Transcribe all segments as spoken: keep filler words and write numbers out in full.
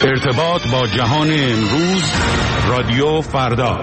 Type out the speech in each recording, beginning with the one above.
ارتباط با جهان امروز، رادیو فردا.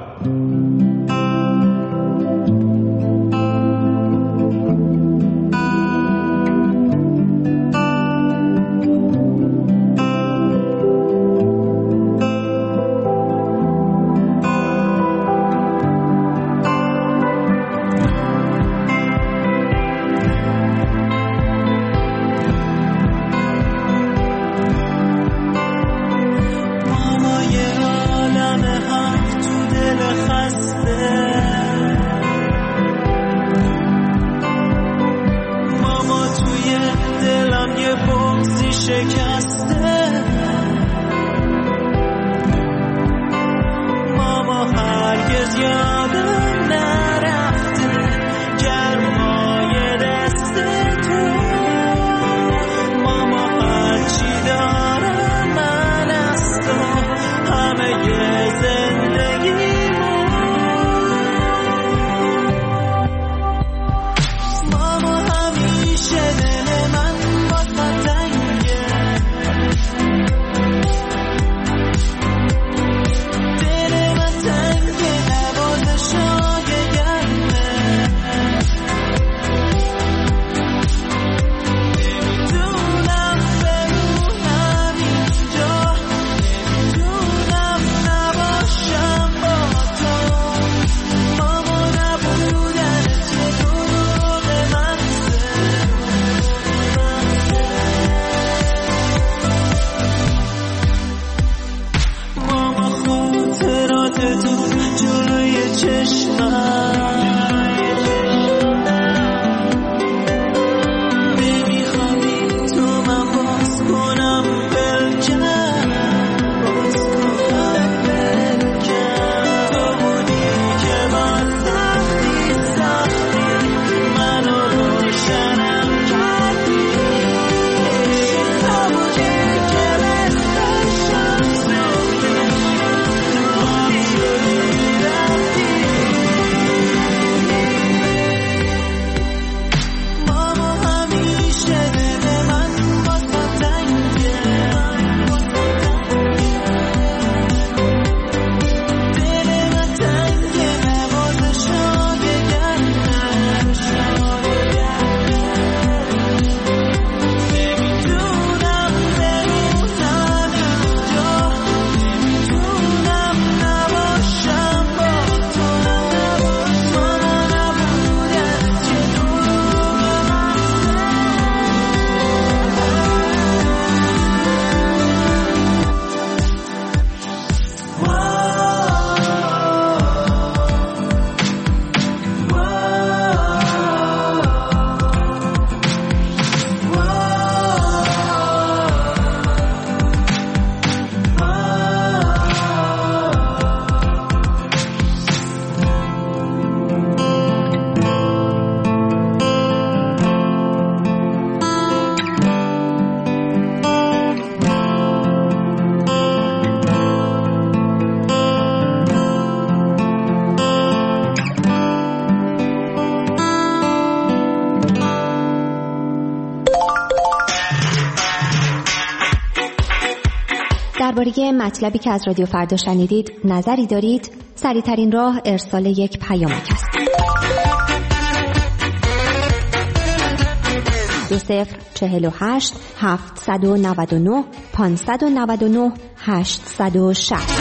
درباره مطلبی که از رادیو فردا شنیدید نظری دارید؟ سریع‌ترین راه ارسال یک پیامک است. دو صفر چهل و هشت هفتصد و نود و نه پانصد و نود و نه هشتصد و شصت.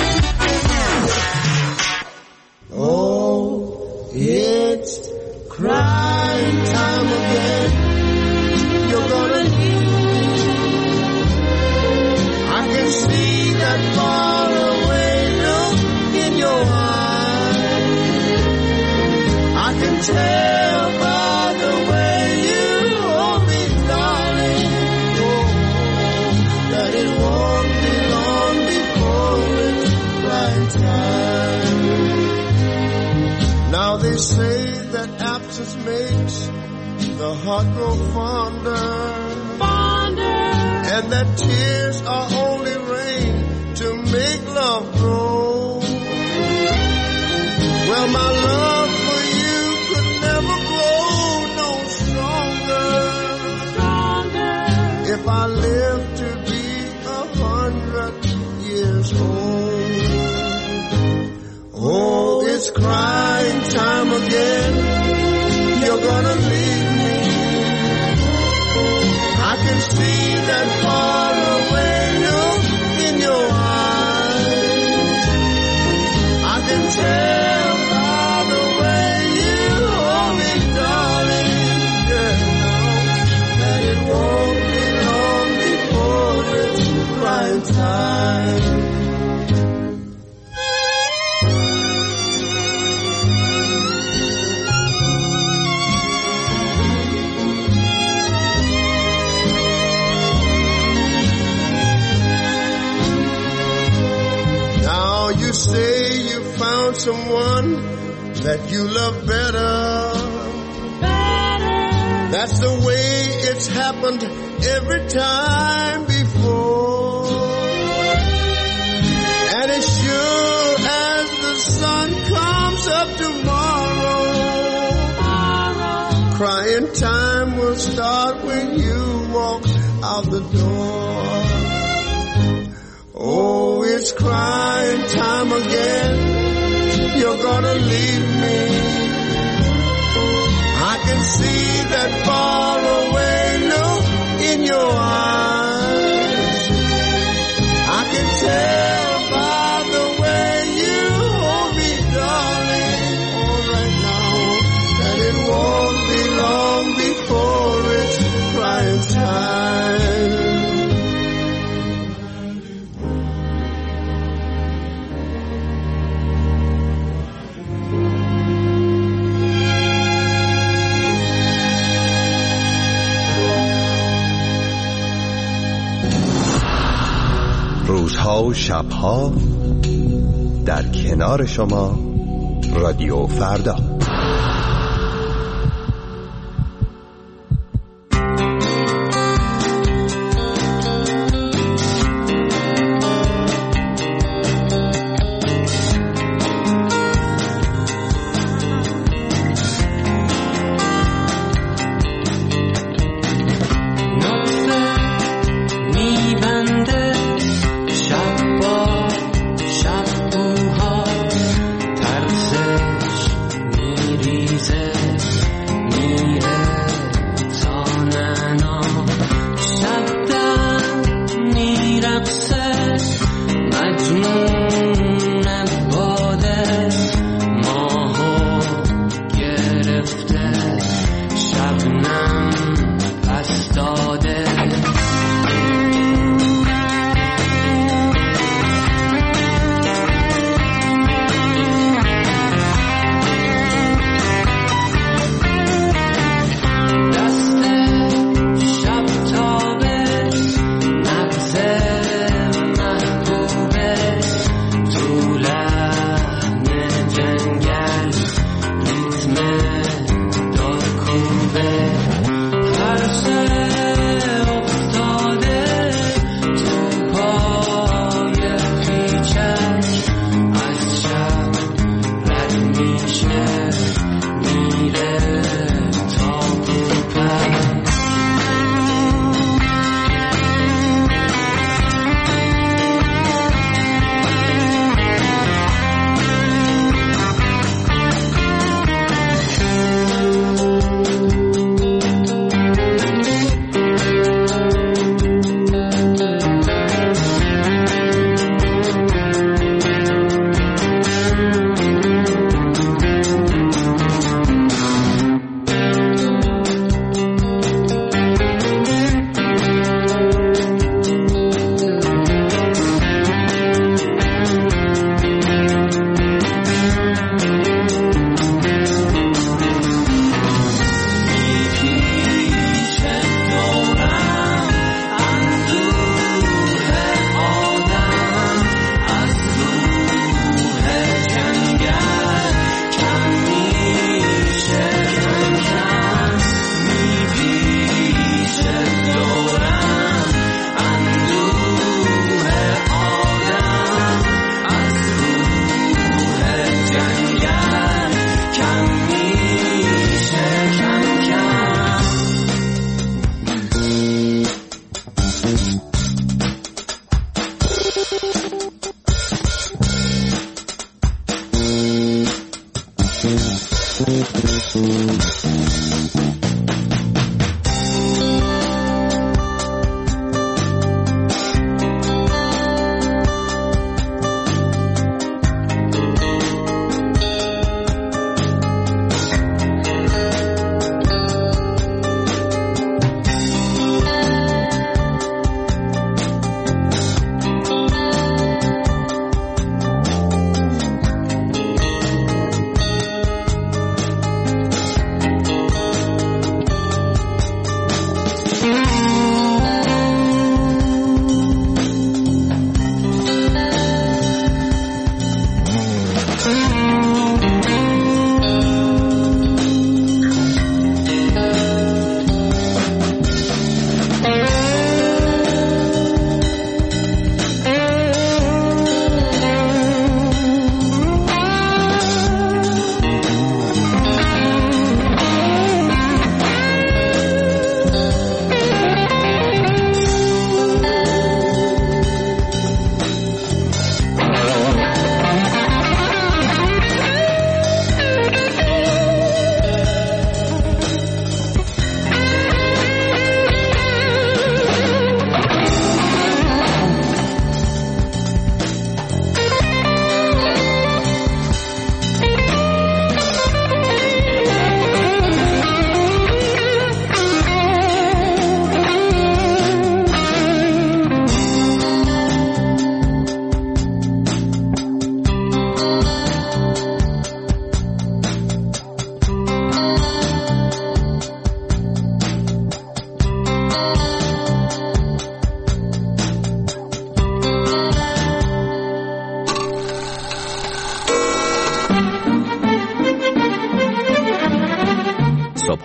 Oh, it's crying time again. You're gonna need me. I can see that far away look in your eyes. I can tell by the way you hold me, darling, oh, that it won't be long before it's crying time. Now they say that absence makes the heart grow fonder, fonder, and that tears are only rain to make love grow. Well, my love for you could never grow no stronger, stronger, if I live to be a hundred someone that you love better. better. That's the way it's happened every time before. And as sure as the sun comes up tomorrow, crying time will start when you walk out the door. Oh, it's crying time again. You're gonna leave me. I can see that far away look in your eyes. I can tell by the way you hold me, darling, all right now, that it won't be long before it's crying time. روزها و شبها در کنار شما، رادیو فردا.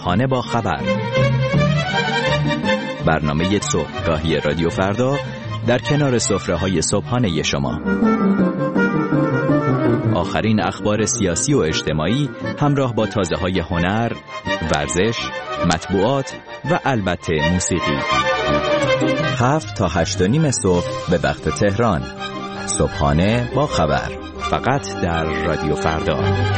صبحانه با خبر، برنامه صبحگاهی رادیو فردا در کنار سفره‌های صبحانه شما. آخرین اخبار سیاسی و اجتماعی همراه با تازه‌های هنر، ورزش، مطبوعات و البته موسیقی. هفت تا هشت و نیم صبح به وقت تهران. صبحانه با خبر، فقط در رادیو فردا.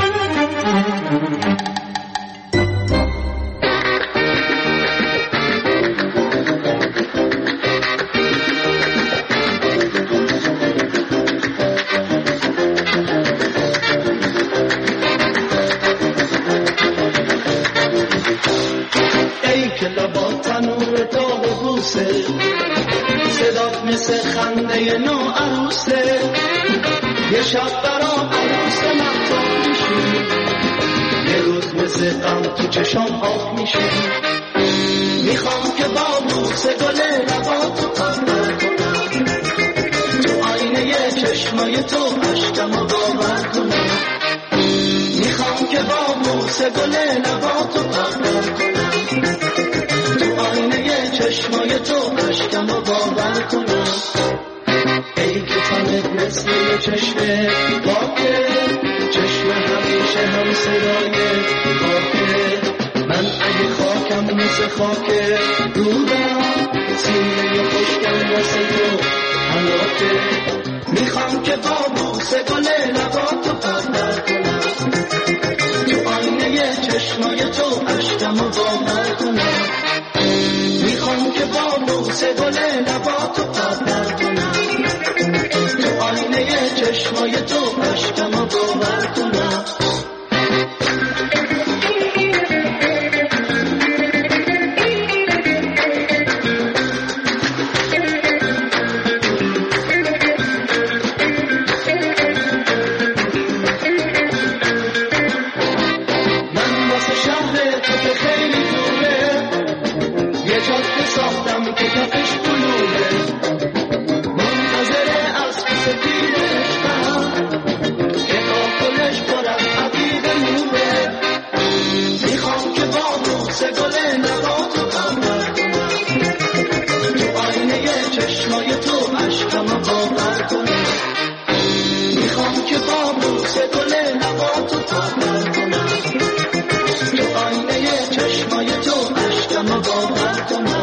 صدات مثل خنده نو عروسه، یه شب برا عروس مهتاب میشی، یه روز مثل غم تو چشام آب میشه. میخوام که با بوسه گل لباتو قبر کنم، تو آینه چشمای تو عشقمو باور کنم. میخوام که با بوسه گل لباتو قبر کنم، تو آینه چشمای تو عشقمو باور کنم. ای که تنت مثل یه چشم پاکه، چشم همیشه هم صدای خاکه. من اگه خاکم مثل خاکه رو برم، سینه خشکم واسه تو حلاکه. میخوام که با بوسه گل لباتو قدر کنم، تو آینه چشمای تو عشقمو باور کنم. میخوام که با بوسه گل لباتو قدر کنم، تو آینه چشمای تو عشقمو باور کنم. من واسه شهر تو که خیلی دوره، یه جاده ساختم که کفش بلوره، منتظره از پس پیرش برم که کاکلش برم عبیب نوره. میخوام که با بوسه گل لباتو قبر کنم، تو آینه چشمای تو عشقمو باور کنم. میخوام که با بوسه گل لباتو قبر کنم، تو آینه چشمای تو عشقمو باور کنم.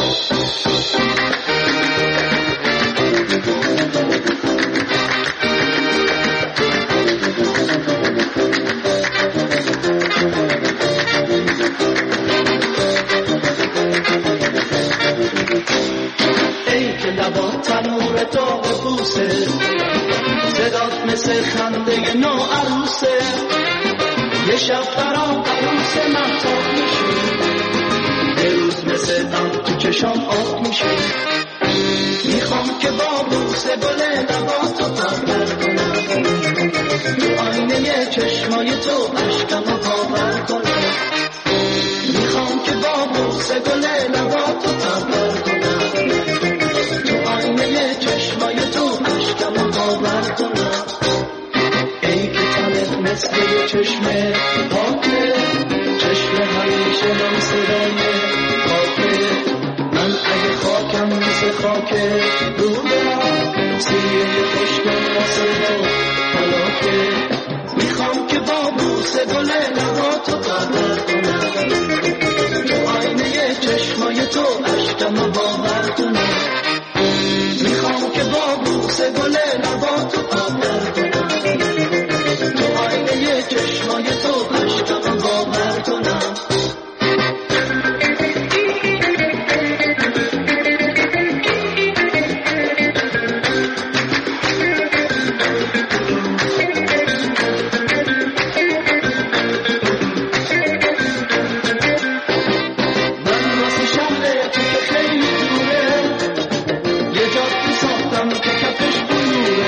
ای که لبات تنور داغ بوسه، صدات مثل خنده نو عروسه، یه شب برا عروس مهتاب میشی، یه روز مثل غم تو چشام آب میشی. میخوام که با بوسه گل لباتو قدر کنم، تو آینه چشمای تو عشقمو باور کنم. میخوام که با بوسه گل لباتو قدر کنم، تو آینه چشمای تو عشقمو باور کنم. ای که تنت مثل یه چشم پاکه، چشم همیشه هم صدای خاکه. من اگه خاکم مثل خاکه رو برم، سینه خشکم واسه تو حلاکه. میخوام که با بوسه گل لباتو قدر کنم، تو آینه چشمای تو عشقمو باور کنم. میخوام که با بوسه گل لباتو قدر کنم، تو آینه چشمای تو عشقمو باور کنم. من واسه شهر تو که خیلی دوره، یه جاده ساختم که کفش بلوره،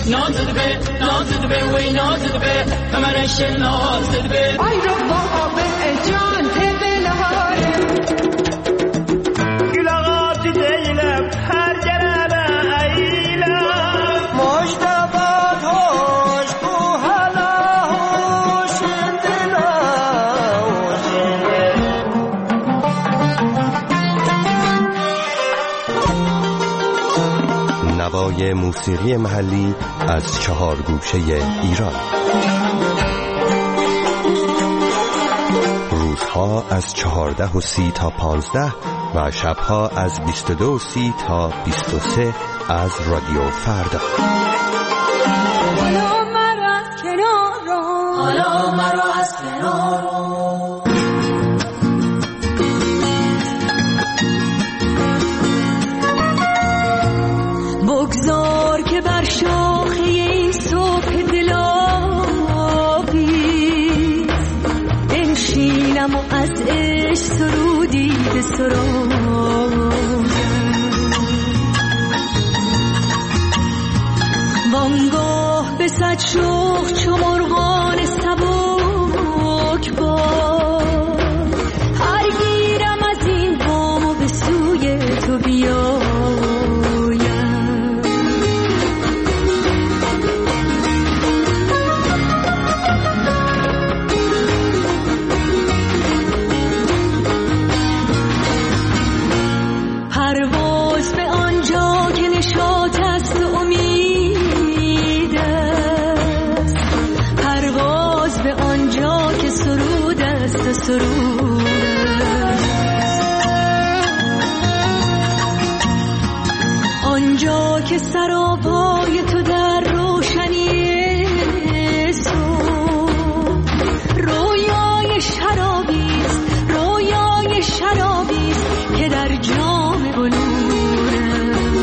نازد به نازد به وی نازد به کمرش نازد به آی رو با به جان تبلهاره گلغات دیلم هر جرم ایلم مجتبات هوش کو حالا هوش دلا نوای موسیقی محلی از چهار گوشه ایران. روزها از چهارده و سی تا پانزده و شبها از بیست و دو و سی تا بیست و سه از رادیو فردا. حالا مرا از کنار رو حالا مرا از کنار رو بگذار که بر شاخه این صبح دلاویز بنشینم و از عشق سرودی بسرودم وانگاه به صد شوق چو مرغان سبک باد هر گیرم از این بام و به سوی تو بیام آنجا که سراپای تو در روشنی صبح رویای شرابیست رویای شرابیست که در جام بلوره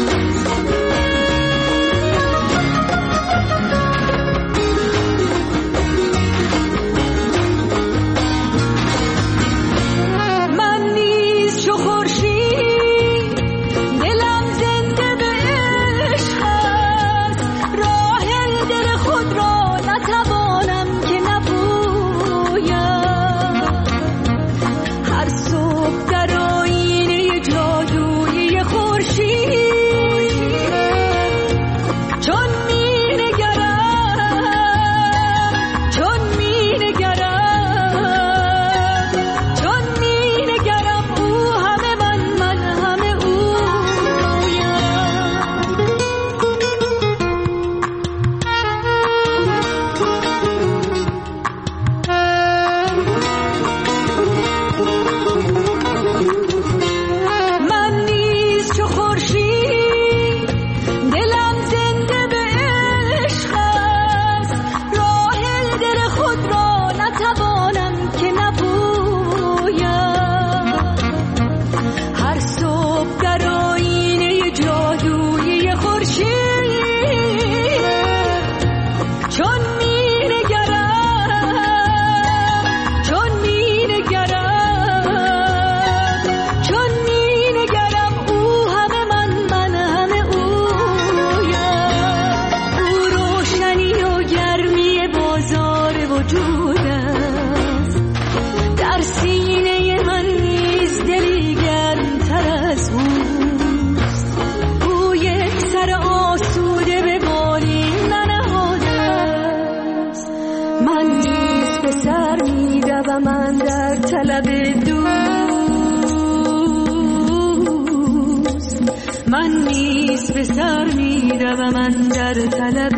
من نیز به سر می روم من در طلب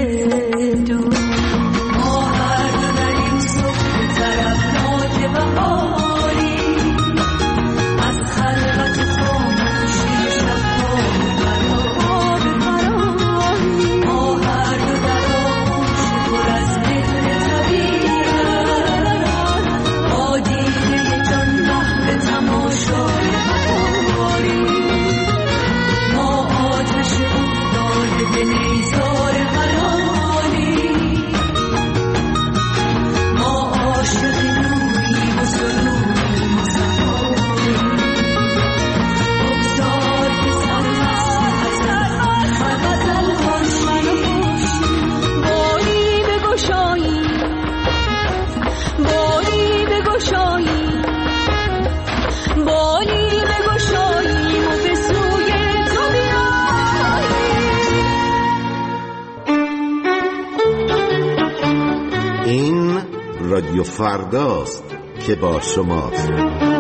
دوست ما هر دو در این صبح طرفناک بهاری از خلوت خاموشی شب‌ها به فراری ما هر دو در آغوش پر از مهر طبیعت با دیده جان محو تماشای بهاری به نیزار حلالی رادیو فرداست که با شماست.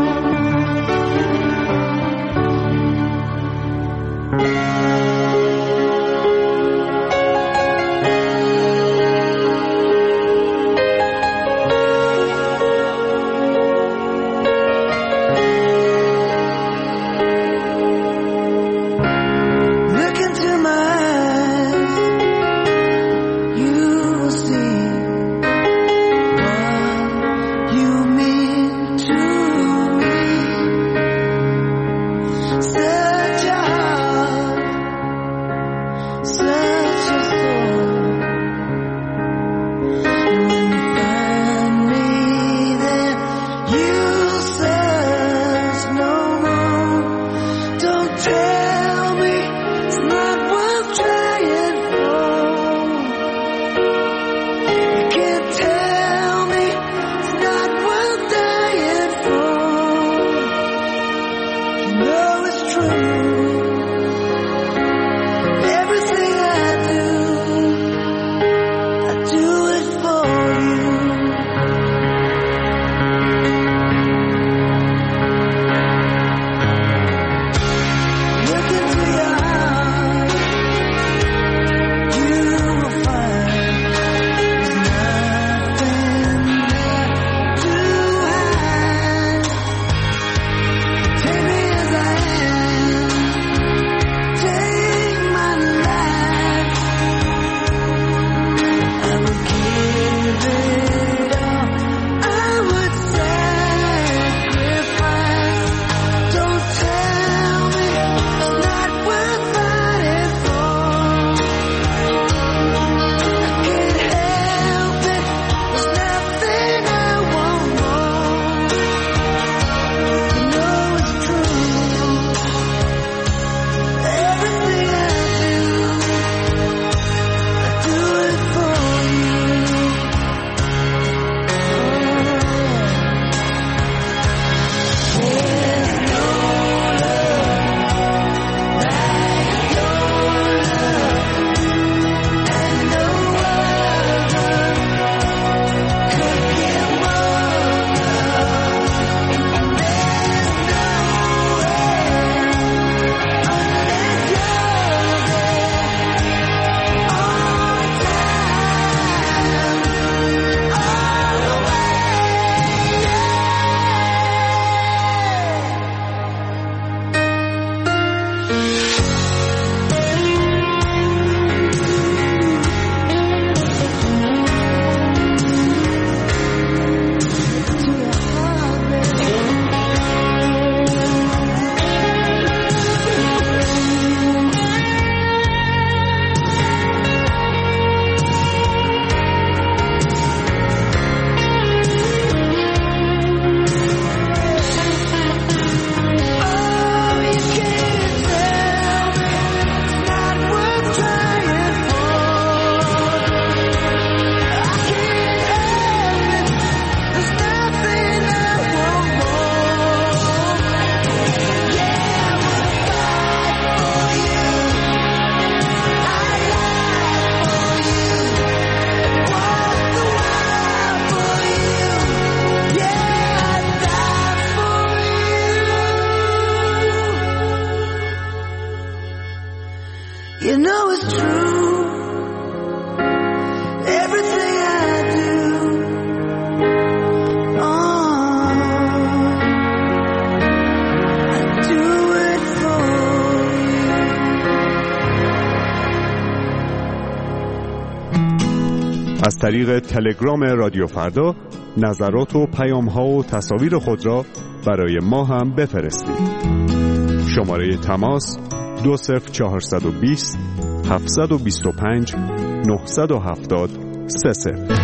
از طریق تلگرام رادیو فردا نظرات و پیام‌ها و تصاویر خود را برای ما هم بفرستید. شماره تماس دو صفر چهارصد و بیست هفتصد و بیست و پنج نهصد و هفتاد سه صفر.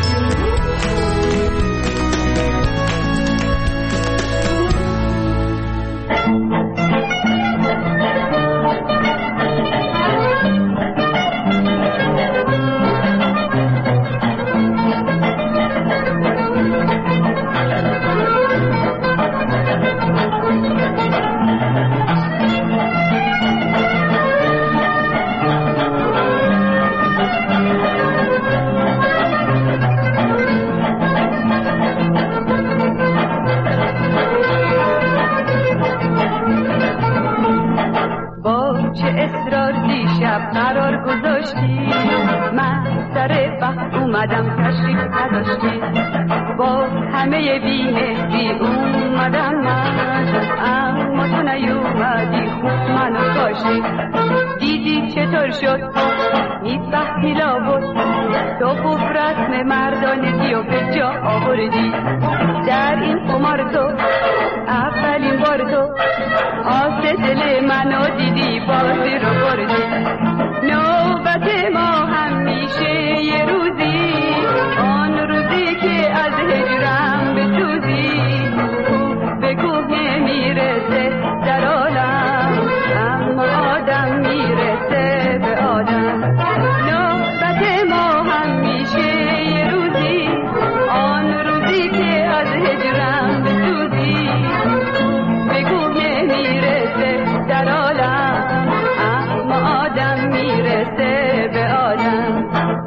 شب قرار گذاشتی، من سر وقت اومدم تشریف نداشتی، با همه بی‌مهری اومدم من، اما تو نیومدی خوب منو کاشتی. دیدی چطور شد میفهمی لابد، تو خوب رسم مردانگی و به جا آوردی. در این قمار تو اولین بار تو آس دل منو دیدی، بازی رو بردی. نوبت ما همیشه یه روزی، آن روزی که از هجرم بسوزی. کوه به کوه میرسه در عالم، اما آدم میرسه به آدم. نوبت ما همیشه یه روزی، آن روزی که از هجرم بسوزی. به کوه میرسه در عالم، اما آدم میرسه به آدم.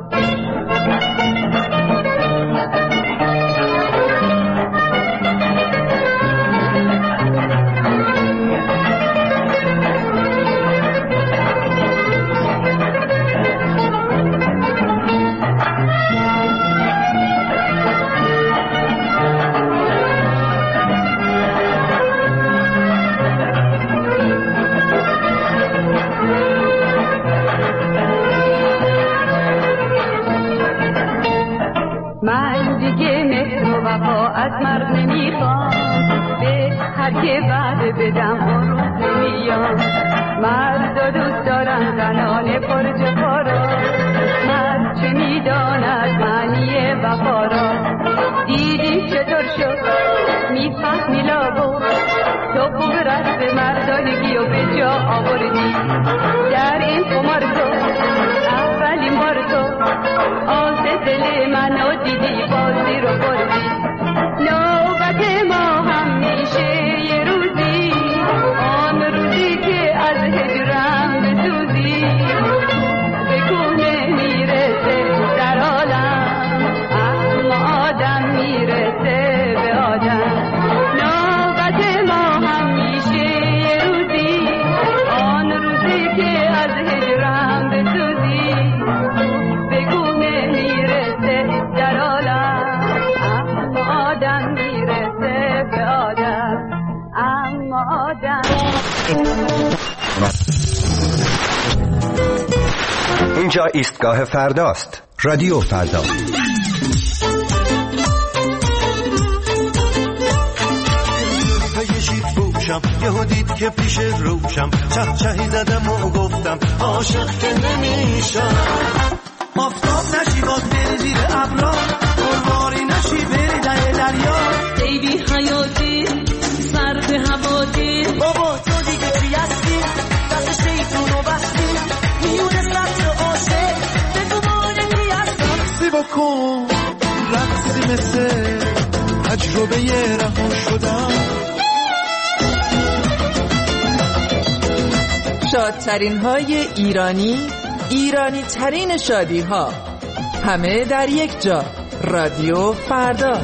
من دیگه مهر و وفا از مرد نمیخوام، به هر که وعده بدم اون روز نمیام. مرد دوست دارن زنان پرجفا را، مرد چه میداند معنی وفا را. دیدی چطور شد میفهمی لابد، تو خوب رسم مردانگی و به جا آوردی. در این قمار تو اولین بار تو آز دل منو دیدی، بازی رو بردی. نوبت ما همیشه یه روزی، آن روزی که از هجرم بسوزی. به کوه میرسه در عالم، اما آدم میرسه به آدم. نوبت ما همیشه یه روزی، آن روزی که از هجرم بسوزی. به کوه میرسه در عالم، اما آدم میرسه به آدم، اما آدم. اینجا ایستگاه فرداست. رادیو فردا. یهو دید که پیش روشم، چه چهی زدم و گفتم عاشق که نمیشم. آفتاب نشی باز بری زیر ابرا، قربانی نشی بری در دریا. ای بی حیاتی سرد هواتی، بابا تو دیگه چی هستی؟ دست شیطونو بستی، میونه سبت عاشق بگو ما یکی هستی. رقصی بکن رقصی مثل تجربه رها شدم. شادترین های ایرانی، ایرانی ترین شادی ها، همه در یک جا. رادیو فردا.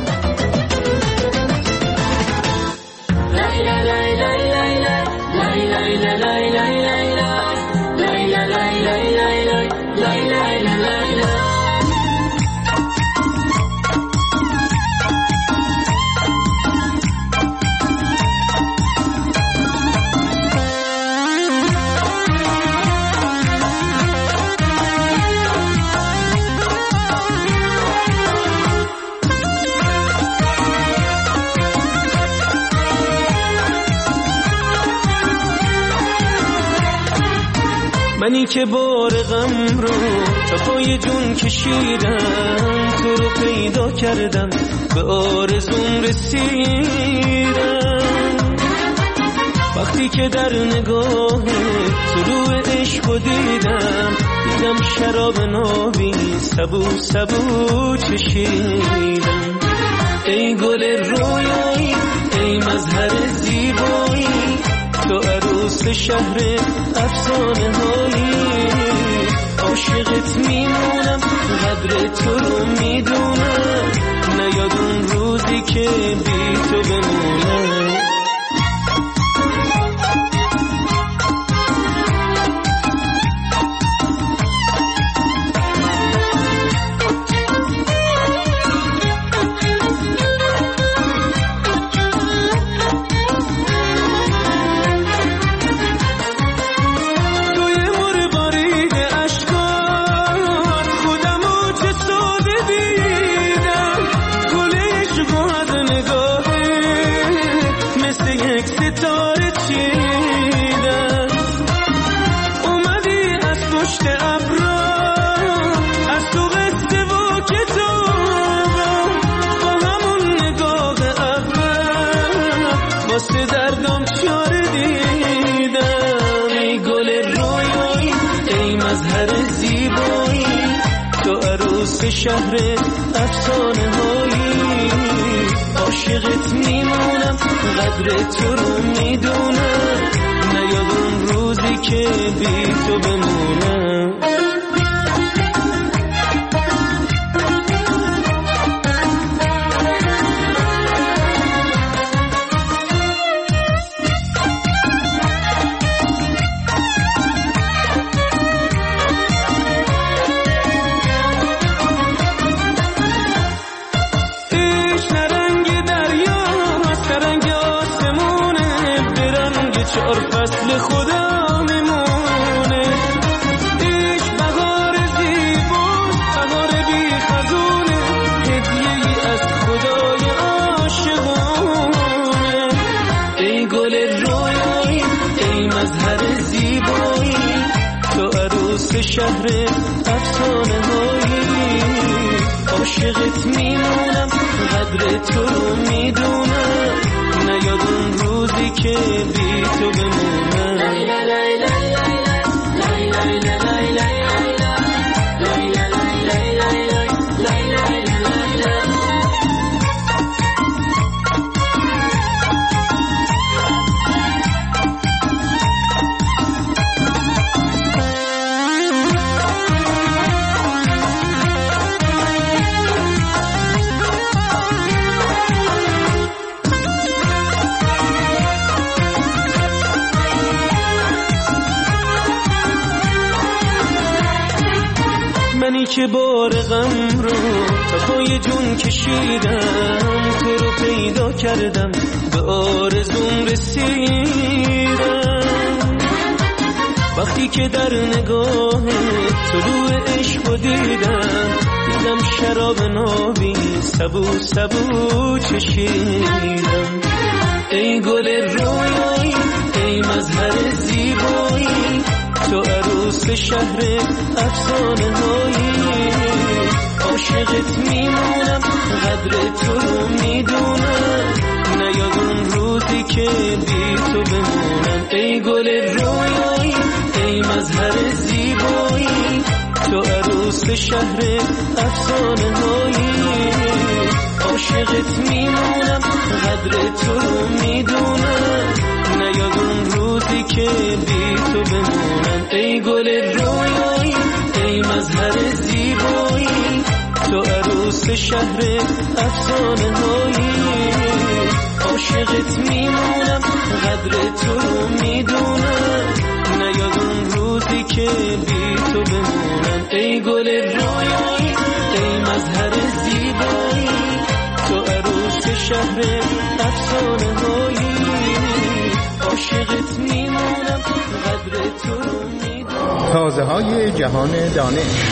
منی که بار غم رو تا پای جون کشیدم، تو رو پیدا کردم به آرزوم رسیدم. وقتی که در نگاه طلوع عشق دیدم، دیدم شراب نابی سبو سبو چشیدم. ای گل رویایی ای مظهر زیبایی، تو عروس شهر افسانه هایی. عاشقت میمونم قدر تو رو میدونم، نیاد اون روزی که بی تو بمونم. ستاره چیدن. اومدی از پشت ابرا، از تو قصه و کتابم، با همون نگاه اول واسه دردم چاره دیدم. ای گل رویایی، ای مظهر زیبایی، تو عروس شهر افسانه هایی. عاشقت میمونم، قدر تو رو میدونم، نیاد اون روزی که بی تو بمونم. چهار فصل خدا میمونه. ایش بهار زیباست، بهار بی خزونه، هدیه ای از خدای عاشقونه. ای گل رویایی، ای مظهر زیبایی، تو عروس شهر افسانه هایی. عاشقت میمونم، قدر تو رو میدونم، نیاد اون روزی که بی تو بمونم. منی که بار غم رو تا پای جون کشیدم، تو رو پیدا کردم، به آرزوم رسیدم. وقتی که در نگاه طلوع عشق رو دیدم، دیدم شراب نابی سبو سبو چشیدم. ای گل رویایی، ای مظهر زیبایی، تو عروس شهر افسانه هایی. عاشقت میمونم، قدر تو رو میدونم، نیاد اون روزی که بی تو بمونم. ای گل رویایی، ای مظهر زیبایی، تو عروس شهر افسانه هایی. عاشقت میمونم، قدر تو رو میدونم، نیاد اون روزی که بی تو بمونم. ای گل رویایی، ای مظهر زیبایی، تو عروس شهر افسانه هایی. عاشقت میمونم، قدر تو رو میدونم، نیاد اون روزی که بی تو بمونم. ای گل رویایی، ای مظهر زیبایی، تو عروس شهر افسانه هایی. عاشقت میمونم، قدر تو رو میدونم. تازه های جهان دانش.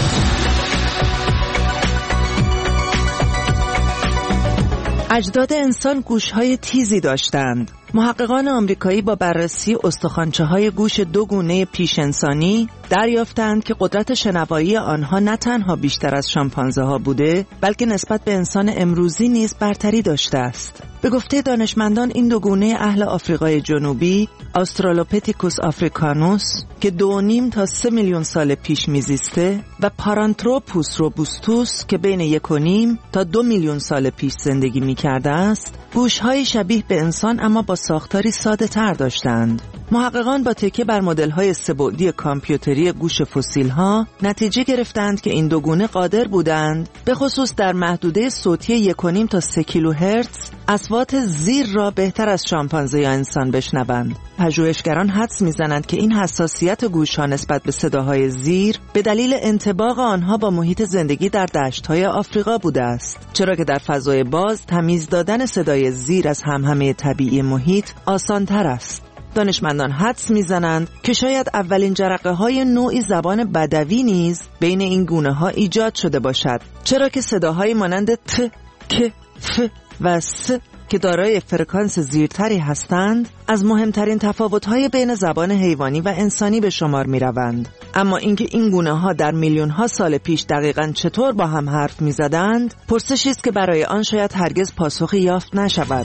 اجداد انسان گوش‌های تیزی داشتند. محققان آمریکایی با بررسی استخوانچه‌های گوش دو گونه پیش انسانی دریافتند که قدرت شنوایی آنها نه تنها بیشتر از شامپانزه‌ها بوده، بلکه نسبت به انسان امروزی نیز برتری داشته است. به گفته دانشمندان این دو گونه اهل آفریقای جنوبی، آسترالوپیتیکوس آفریکانوس که دو و نیم تا سه میلیون سال پیش میزیسته و پارانتروپوس روبوستوس که بین یک و نیم تا دو میلیون سال پیش زندگی میکرده است، گوش‌های شبیه به انسان اما با ساختاری ساده تر داشتند. محققان با تکیه بر مدل‌های سه‌بعدی کامپیوتری گوش فسیل‌ها نتیجه گرفتند که این دو گونه قادر بودند به خصوص در محدوده صوتی یک و نیم تا سه کیلوهرتز اصوات زیر را بهتر از شامپانزه یا انسان بشنوند. پژوهشگران حدس می‌زنند که این حساسیت گوش‌ها نسبت به صداهای زیر به دلیل انطباق آنها با محیط زندگی در دشت‌های آفریقا بوده است، چرا که در فضای باز تمیز دادن صدای زیر از همهمه طبیعی محیط آسان‌تر است. دانشمندان حدس می‌زنند که شاید اولین جرقه‌های نوعی زبان بدوی نیز بین این گونه‌ها ایجاد شده باشد، چرا که صداهای مانند ت، ک، ف و س که دارای فرکانس زیرتری هستند، از مهمترین تفاوت‌های بین زبان حیوانی و انسانی به شمار می‌روند. اما اینکه این گونه‌ها در میلیون‌ها سال پیش دقیقاً چطور با هم حرف می‌زدند، پرسشی است که برای آن شاید هرگز پاسخی یافت نشود.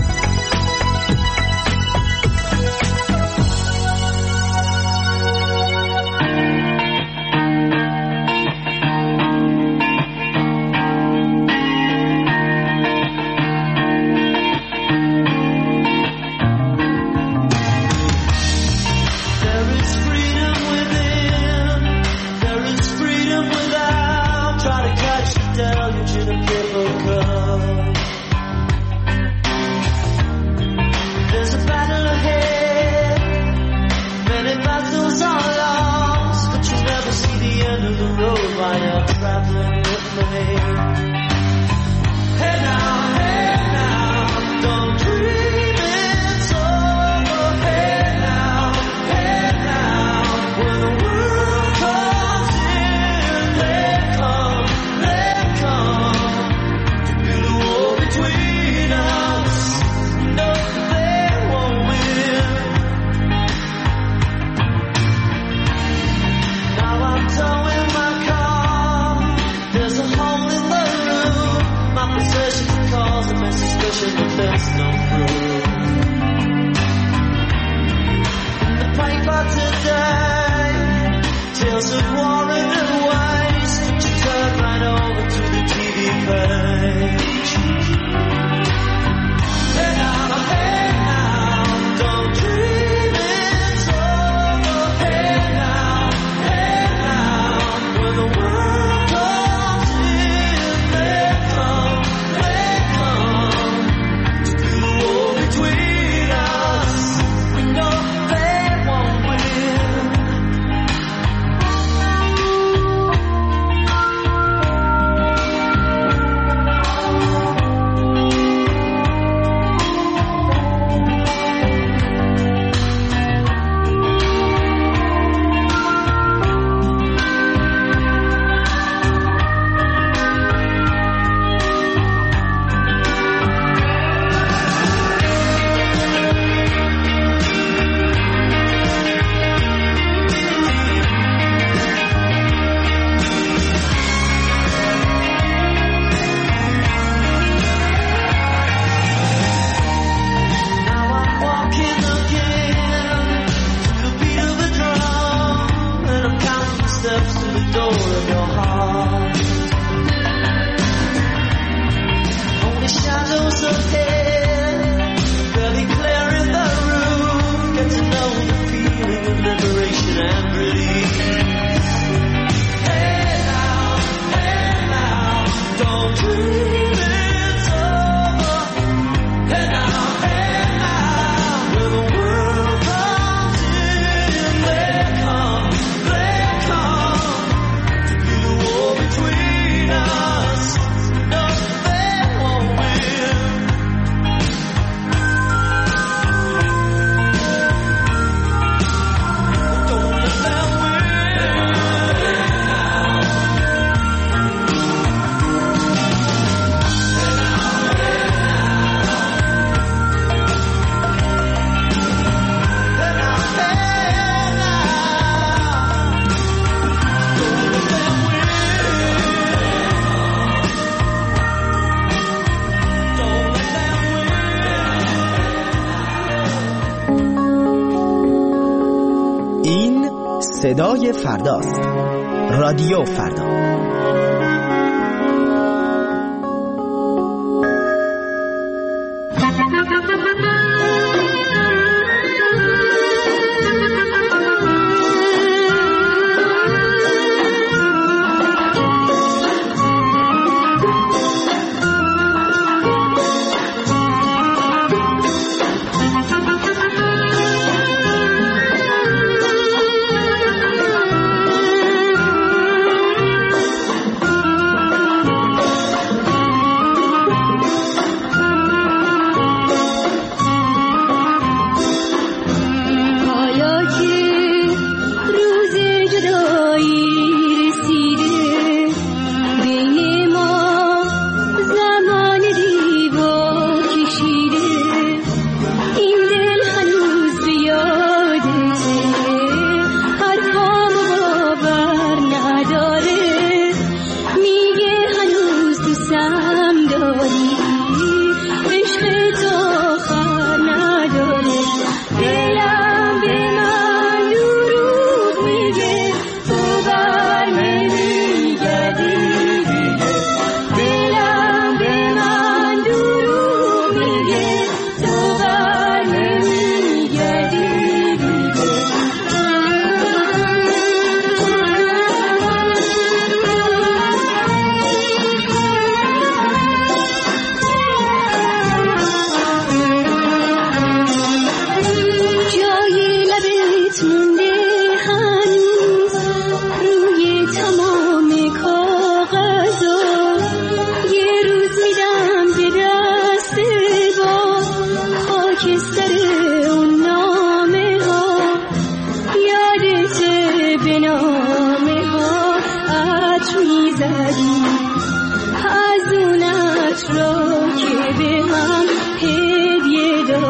صدای فرداست. رادیو فردا.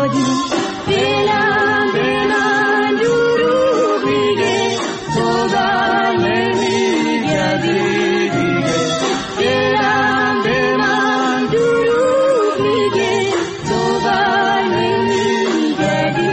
دادی دلم به من دروغ میگه تو بر نمیگردی دیگه دلم به من دروغ میگه تو بر نمیگردی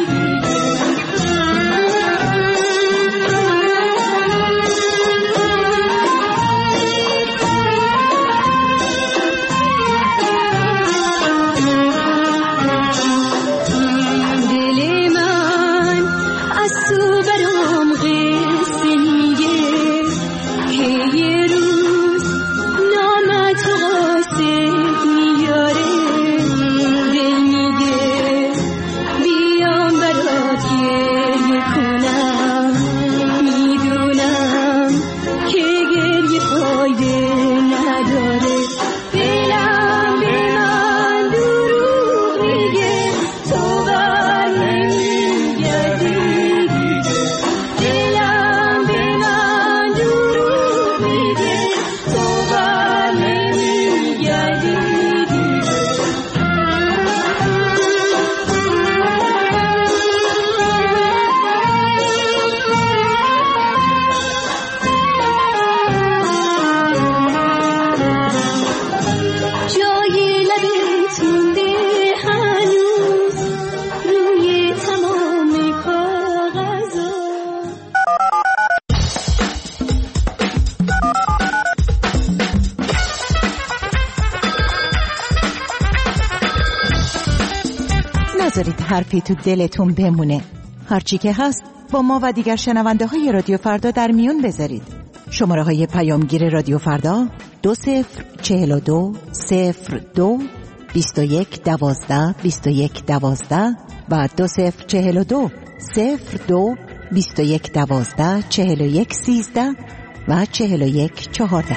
نذارید حرفی تو دلتون بمونه. هرچی که هست با ما و دیگر شنونده های رادیو فردا در میون بذارید. شماره های پیامگیر رادیو فردا دو صفر چهل و دو صفر دو بیست و یک دوازده بیست و یک دوازده و دو صفر چهل و دو صفر دو بیست و یک دوازده چهل و یک سیزده و چهل و یک چهارده.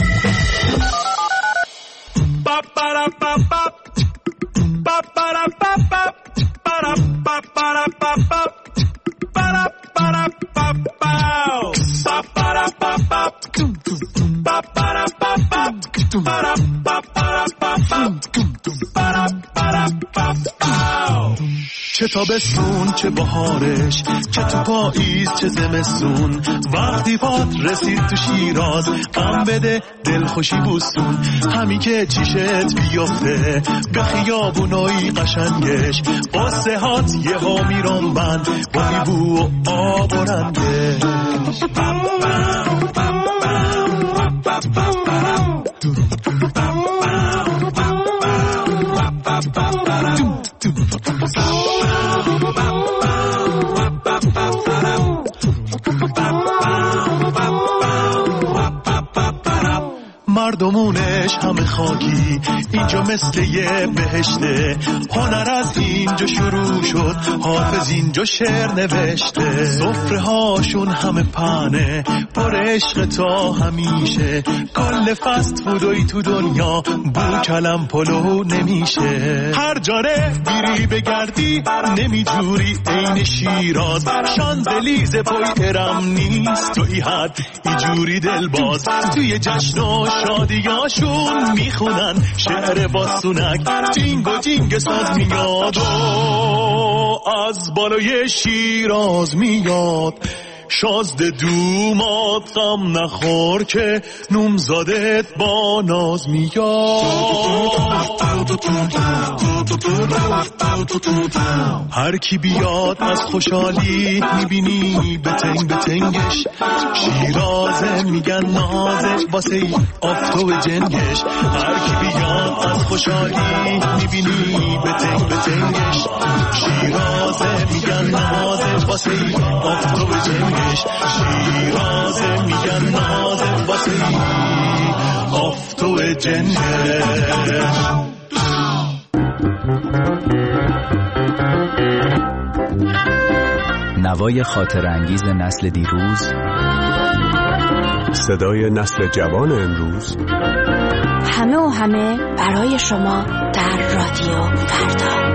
چه تابستون چه بهارش، چه تو پاییز چه زمستون، وقتی پات رسید تو شیراز غم بده دلخوشی بوستون. همی که چیشت بیفته به خیابونای قشنگش، قصه هات یه ها میرون بند با میبو و آب و رنگش. مردمونش همه خاکی، اینجا مثل یه بهشته. هنر از اینجا شروع شد، حافظ اینجا شعر نوشته. سفره هاشون همه پنه پر عشق تا همیشه. کل فست فودوی تو دنیا بو کلم پلو نمیشه. هر جاره بیری بگردی نمیجوری عین شیراز. شانزلیزه پای ارم نیست توی حد ایجوری دلباز. توی جشن و شادیاشون میخونن شعر باسونک، جینگ و جینگ ساز میاد و از بالای شیراز میاد. شازده دومات غم نخور که نومزادت با ناز میاد. هر کی بیاد از خوشحالی میبینی بتنگ بتنگش. شیرازه میگن نازه واسه آفتو جنگش. هر کی بیاد از خوشحالی میبینی بتنگ بتنگش. شیرازه میگن نازه واسه آفتو جنگش. شیرازه میگن نازه واسه آفتو جنگش. نوای خاطر انگیز نسل دیروز، صدای نسل جوان امروز، همه و همه برای شما در رادیو فردا.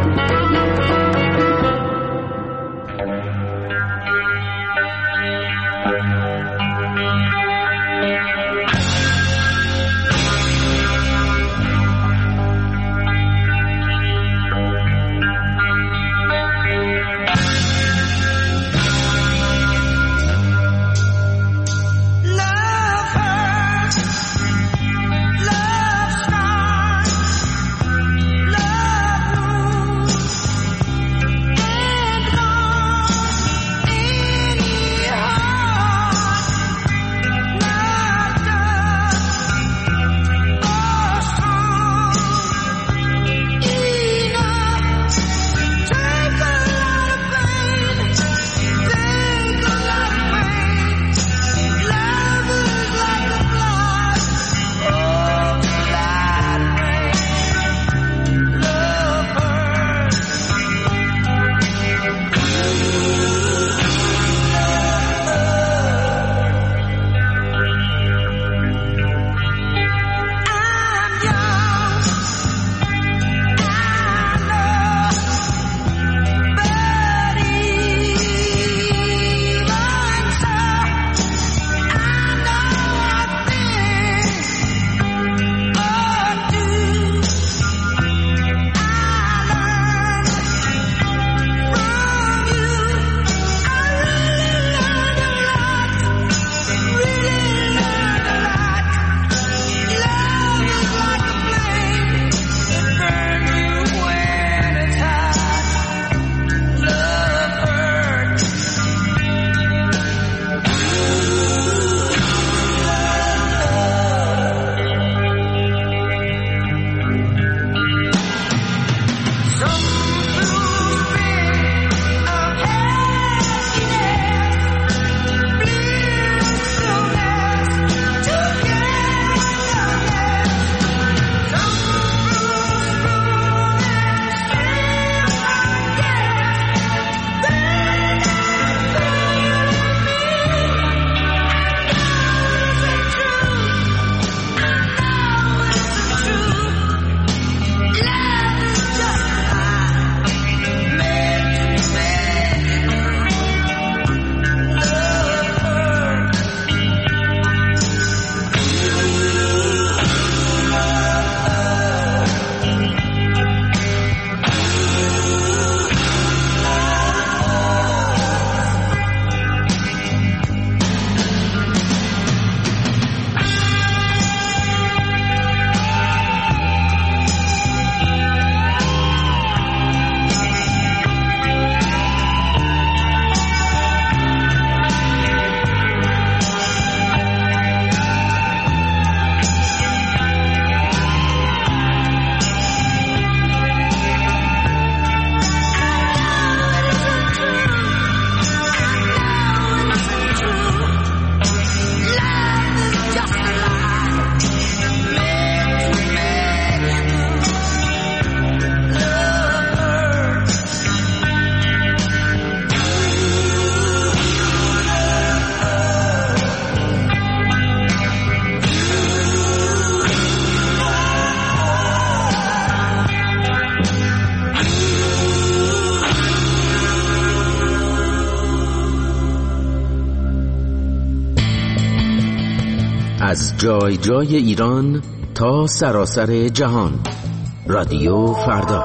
از جای جای ایران تا سراسر جهان. رادیو فردا.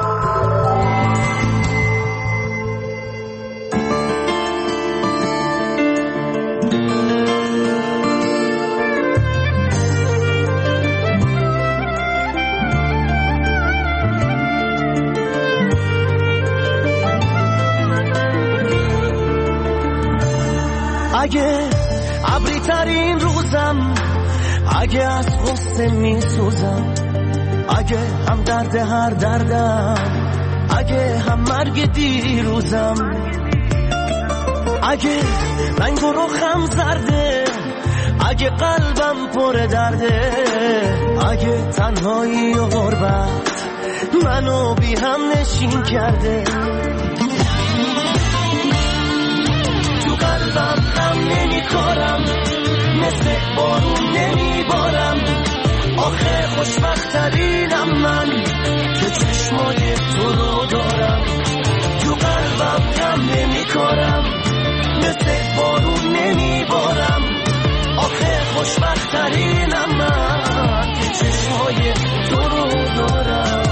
اگه ابری ترین روزم، اگه از غصه می سوزم، اگه هم درد هر دردم، اگه هم مرگ دیروزم، اگه رنگ و رخم زرده، اگه قلبم پر درده، اگه تنهایی و غربت منو بی هم نشین کرده، تو قلبم هم نمی کارم، مثل بارون نمی بارم، آخه خوشبخترینم من که چشمای تو رو دارم، تو قلبم هم نمی کارم، مثل بارون نمی بارم، آخه خوشبخترینم من که چشمای تو رو دارم.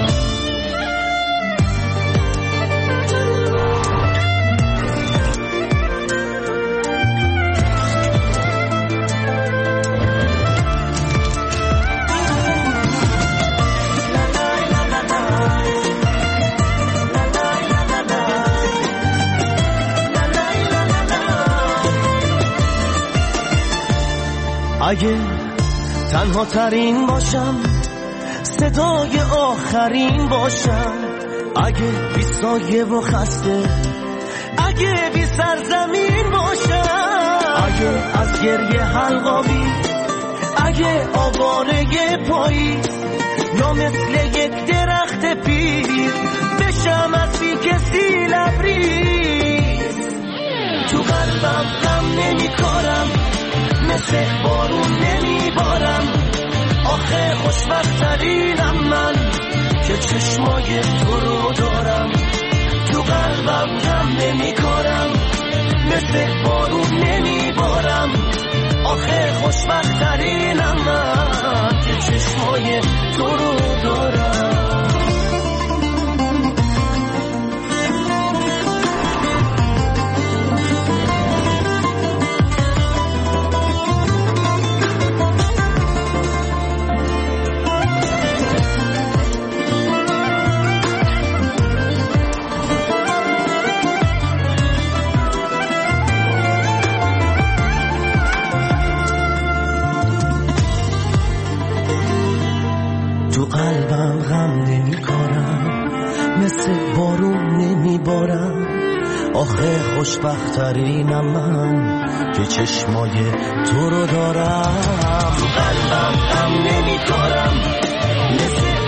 اگه تنها ترین باشم، صدای آخرین باشم، اگه بی سایه و خسته، اگه بی سرزمین باشم، اگه از گریه حلقاوی، اگه آواره پاییز، یا مثل یک درخت پیر بشم از بی کسی لبریز، تو قلبم غم نمی کارم، مثل بارون نمی بارم، آخه خوشبخترینم من که چشمای تو رو دارم، تو قلبم غم نمی کارم، مثل بارون نمی بارم، آخه خوشبخترینم من که چشمای تو رو دارم. قلبم غم نمی کارم، مثل بارون نمی بارم، آخه خوشبخترینم من که چشمای تو رو دارم، تو قلبم غم نمی کارم، مثل